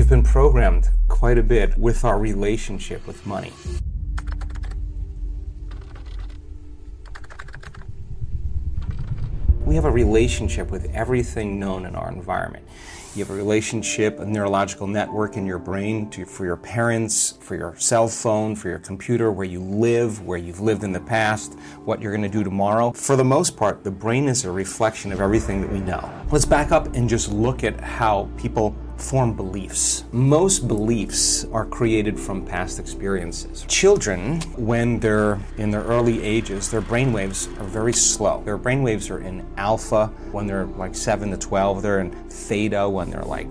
We've been programmed quite a bit with our relationship with money. We have a relationship with everything known in our environment. You have a relationship, a neurological network in your brain for your parents, for your cell phone, for your computer, where you live, where you've lived in the past, what you're going to do tomorrow. For the most part, the brain is a reflection of everything that we know. Let's back up and just look at how people form beliefs. Most beliefs are created from past experiences. Children, when they're in their early ages, their brainwaves are very slow. Their brainwaves are in alpha when they're like 7 to 12. They're in theta when they're like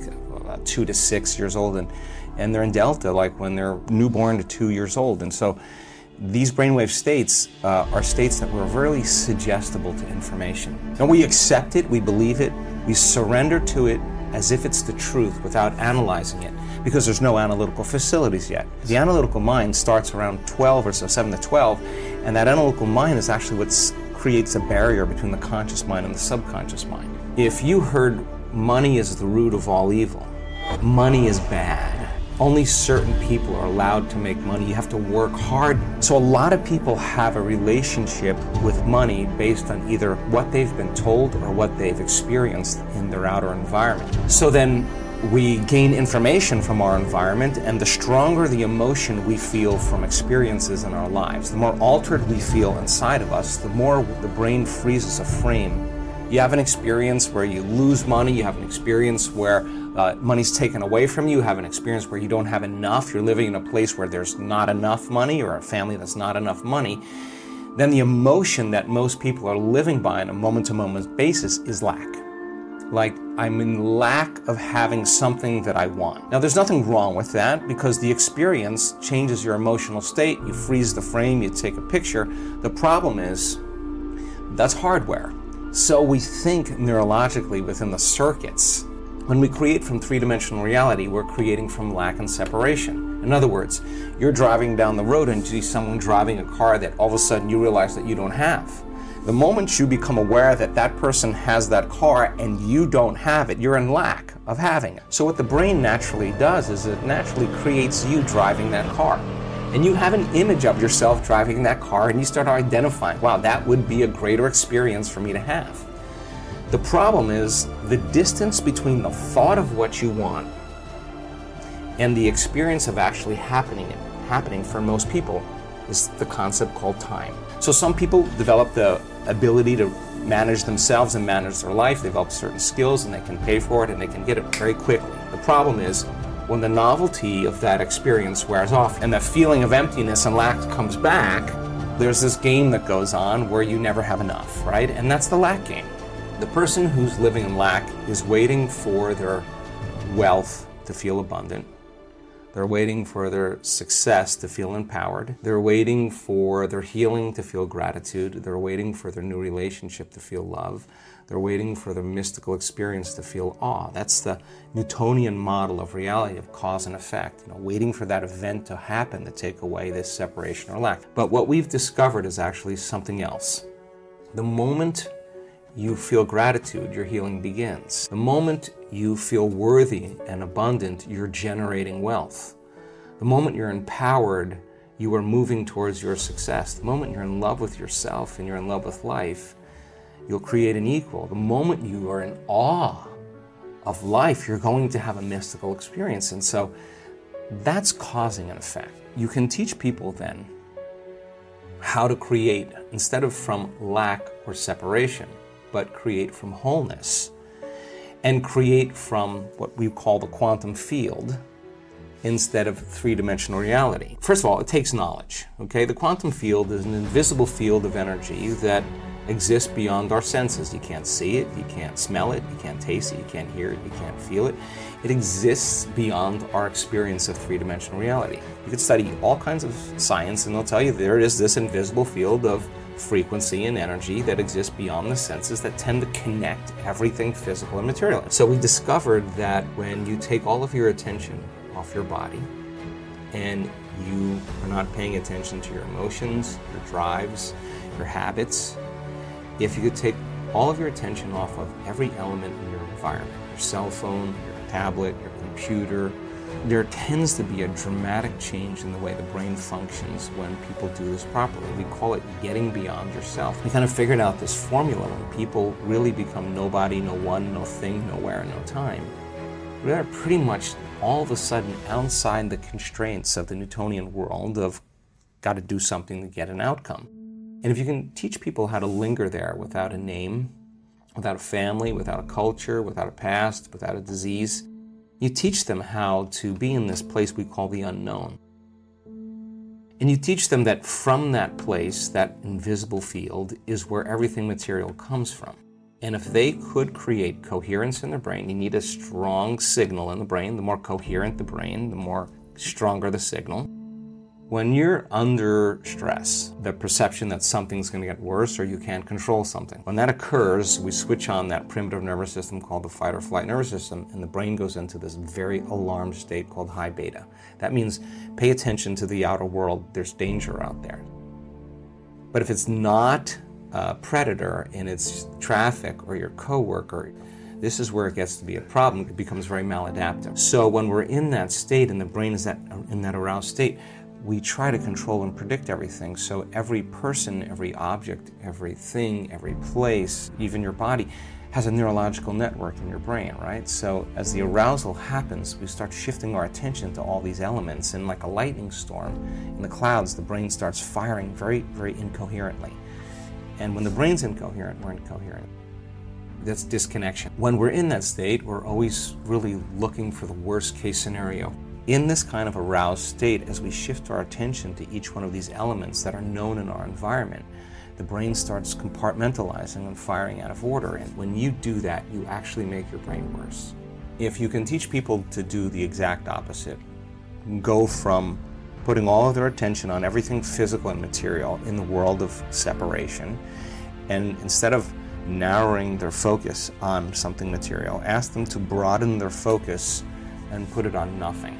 2 to 6 years old. And they're in delta like when they're newborn to 2 years old. And so these brainwave states are states that were very suggestible to information. And we accept it, we believe it, we surrender to it as if it's the truth without analyzing it, because there's no analytical facilities yet. The analytical mind starts around 12 or so, 7 to 12, and that analytical mind is actually what creates a barrier between the conscious mind and the subconscious mind. If you heard money is the root of all evil, money is bad, only certain people are allowed to make money, you have to work hard. So a lot of people have a relationship with money based on either what they've been told or what they've experienced in their outer environment. So then we gain information from our environment, and the stronger the emotion we feel from experiences in our lives, the more altered we feel inside of us, the more the brain freezes a frame. You have an experience where you lose money, you have an experience where money's taken away from you, you have an experience where you don't have enough, you're living in a place where there's not enough money, or a family that's not enough money, then the emotion that most people are living by on a moment-to-moment basis is lack. Like, I'm in lack of having something that I want. Now, there's nothing wrong with that, because the experience changes your emotional state. You freeze the frame, you take a picture. The problem is, that's hardware. So we think neurologically within the circuits. When we create from three-dimensional reality, we're creating from lack and separation. In other words, you're driving down the road and you see someone driving a car that all of a sudden you realize that you don't have. The moment you become aware that that person has that car and you don't have it, you're in lack of having it. So what the brain naturally does is it naturally creates you driving that car. And you have an image of yourself driving that car, and you start identifying, wow, that would be a greater experience for me to have. The problem is the distance between the thought of what you want and the experience of actually happening for most people is the concept called time. So some people develop the ability to manage themselves and manage their life. They develop certain skills and they can pay for it and they can get it very quickly. The problem is when the novelty of that experience wears off and the feeling of emptiness and lack comes back, there's this game that goes on where you never have enough, right? And that's the lack game. The person who's living in lack is waiting for their wealth to feel abundant. They're waiting for their success to feel empowered. They're waiting for their healing to feel gratitude. They're waiting for their new relationship to feel love. They're waiting for their mystical experience to feel awe. That's the Newtonian model of reality, of cause and effect. Waiting for that event to happen to take away this separation or lack. But what we've discovered is actually something else. The moment you feel gratitude, your healing begins. The moment you feel worthy and abundant, you're generating wealth. The moment you're empowered, you are moving towards your success. The moment you're in love with yourself and you're in love with life, you'll create an equal. The moment you are in awe of life, you're going to have a mystical experience. And so that's causing an effect. You can teach people then how to create, instead of from lack or separation, but create from wholeness and create from what we call the quantum field instead of three-dimensional reality. First of all, it takes knowledge, okay? The quantum field is an invisible field of energy that exists beyond our senses. You can't see it, you can't smell it, you can't taste it, you can't hear it, you can't feel it. It exists beyond our experience of three-dimensional reality. You could study all kinds of science and they'll tell you there is this invisible field of frequency and energy that exists beyond the senses that tend to connect everything physical and material. So we discovered that when you take all of your attention off your body and you are not paying attention to your emotions, your drives, your habits, if you could take all of your attention off of every element in your environment, your cell phone, your tablet, your computer, There tends to be a dramatic change in the way the brain functions when people do this properly. We call it getting beyond yourself. We kind of figured out this formula when people really become nobody, no one, no thing, nowhere, no time. They're pretty much all of a sudden outside the constraints of the Newtonian world of got to do something to get an outcome. And if you can teach people how to linger there without a name, without a family, without a culture, without a past, without a disease, you teach them how to be in this place we call the unknown. And you teach them that from that place, that invisible field, is where everything material comes from. And if they could create coherence in their brain, you need a strong signal in the brain. The more coherent the brain, the more stronger the signal. When you're under stress, the perception that something's going to get worse or you can't control something. When that occurs, we switch on that primitive nervous system called the fight or flight nervous system, and the brain goes into this very alarmed state called high beta. That means pay attention to the outer world. There's danger out there. But if it's not a predator and it's traffic or your coworker, this is where it gets to be a problem. It becomes very maladaptive. So when we're in that state and the brain is in that aroused state, we try to control and predict everything. So every person, every object, everything, every place, even your body, has a neurological network in your brain, right? So as the arousal happens, we start shifting our attention to all these elements. And like a lightning storm in the clouds, the brain starts firing very, very incoherently. And when the brain's incoherent, we're incoherent. That's disconnection. When we're in that state, we're always really looking for the worst case scenario. In this kind of aroused state, as we shift our attention to each one of these elements that are known in our environment, the brain starts compartmentalizing and firing out of order. And when you do that, you actually make your brain worse. If you can teach people to do the exact opposite, go from putting all of their attention on everything physical and material in the world of separation, and instead of narrowing their focus on something material, ask them to broaden their focus and put it on nothing.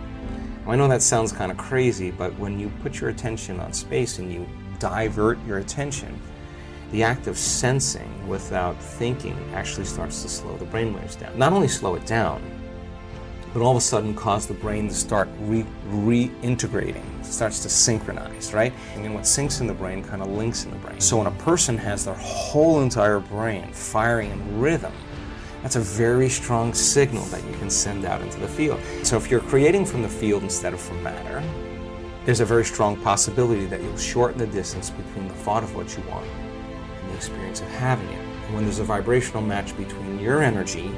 I know that sounds kind of crazy, but when you put your attention on space and you divert your attention, the act of sensing without thinking actually starts to slow the brainwaves down. Not only slow it down, but all of a sudden cause the brain to start reintegrating, starts to synchronize, right? And what syncs in the brain kind of links in the brain. So when a person has their whole entire brain firing in rhythm, that's a very strong signal that you can send out into the field. So if you're creating from the field instead of from matter, there's a very strong possibility that you'll shorten the distance between the thought of what you want and the experience of having it. And when there's a vibrational match between your energy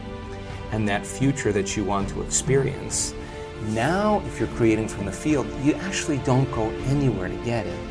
and that future that you want to experience, now if you're creating from the field, you actually don't go anywhere to get it.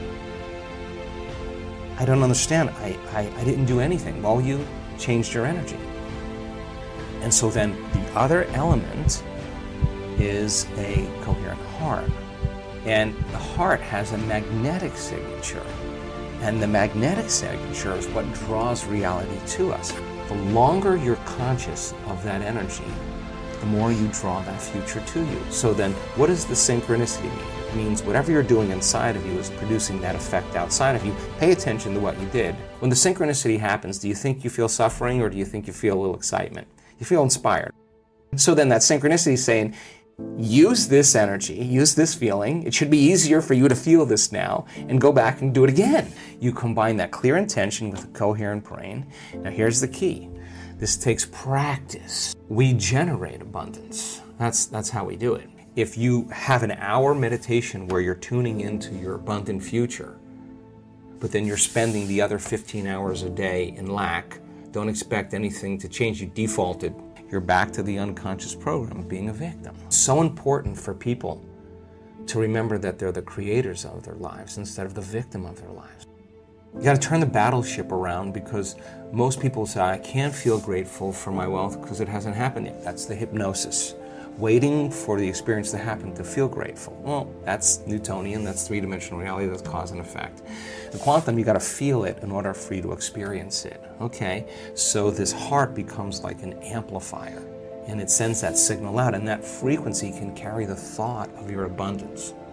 I don't understand. I didn't do anything. Well, you changed your energy. And so then the other element is a coherent heart. And the heart has a magnetic signature. And the magnetic signature is what draws reality to us. The longer you're conscious of that energy, the more you draw that future to you. So then what does the synchronicity mean? It means whatever you're doing inside of you is producing that effect outside of you. Pay attention to what you did. When the synchronicity happens, do you think you feel suffering or do you think you feel a little excitement? You feel inspired. So then that synchronicity is saying, use this energy, use this feeling. It should be easier for you to feel this now and go back and do it again. You combine that clear intention with a coherent brain. Now here's the key. This takes practice. We generate abundance. That's how we do it. If you have an hour meditation where you're tuning into your abundant future, but then you're spending the other 15 hours a day in lack, don't expect anything to change. You defaulted. You're back to the unconscious program of being a victim. So important for people to remember that they're the creators of their lives instead of the victim of their lives. You got to turn the battleship around, because most people say, I can't feel grateful for my wealth because it hasn't happened yet. That's the hypnosis. Waiting for the experience to happen to feel grateful. Well, that's Newtonian, that's three-dimensional reality, that's cause and effect. The quantum, you got to feel it in order for you to experience it. Okay, so this heart becomes like an amplifier, and it sends that signal out, and that frequency can carry the thought of your abundance.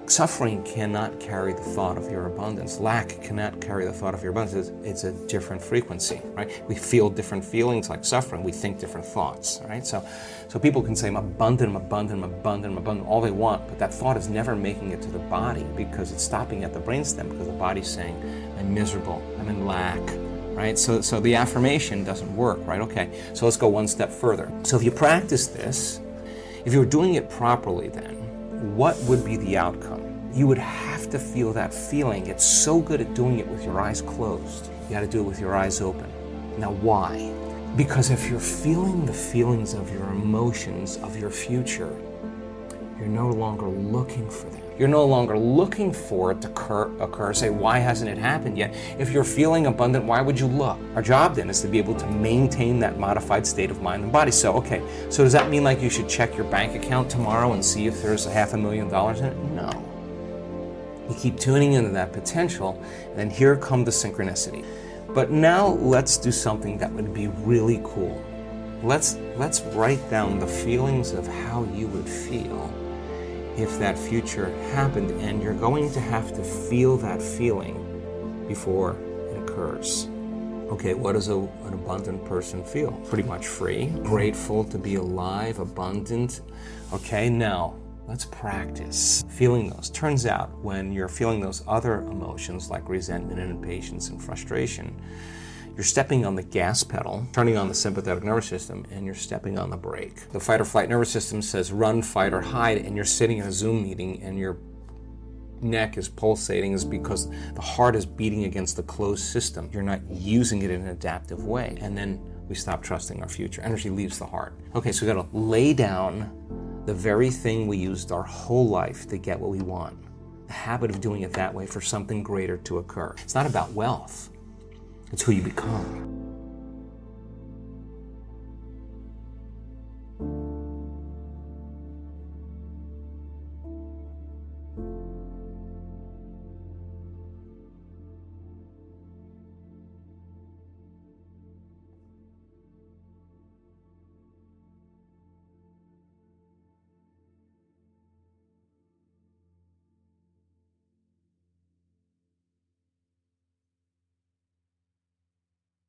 Suffering cannot carry the thought of your abundance. Lack cannot carry the thought of your abundance. It's a different frequency, right? We feel different feelings like suffering. We think different thoughts, right? So people can say, I'm abundant, I'm abundant, I'm abundant, I'm abundant, all they want, but that thought is never making it to the body because it's stopping at the brainstem because the body's saying, I'm miserable, I'm in lack, right? So the affirmation doesn't work, right? Okay, so let's go one step further. So if you practice this, if you were doing it properly then, what would be the outcome? You would have to feel that feeling. It's so good at doing it with your eyes closed. You got to do it with your eyes open. Now, why? Because if you're feeling the feelings of your emotions, of your future, you're no longer looking for them. You're no longer looking for it to occur. Say, why hasn't it happened yet? If you're feeling abundant, why would you look? Our job then is to be able to maintain that modified state of mind and body. So, okay, so does that mean like you should check your bank account tomorrow and see if there's $500,000 in it? No. You keep tuning into that potential, and then here come the synchronicity. But now let's do something that would be really cool. Let's write down the feelings of how you would feel if that future happened, and you're going to have to feel that feeling before it occurs. Okay, what does an abundant person feel? Pretty much free, grateful to be alive, abundant. Okay, now let's practice feeling those. Turns out when you're feeling those other emotions like resentment and impatience and frustration, you're stepping on the gas pedal, turning on the sympathetic nervous system, and you're stepping on the brake. The fight or flight nervous system says run, fight, or hide, and you're sitting in a Zoom meeting and your neck is pulsating is because the heart is beating against the closed system. You're not using it in an adaptive way. And then we stop trusting our future. Energy leaves the heart. Okay, so we gotta lay down the very thing we used our whole life to get what we want. The habit of doing it that way for something greater to occur. It's not about wealth. It's who you become.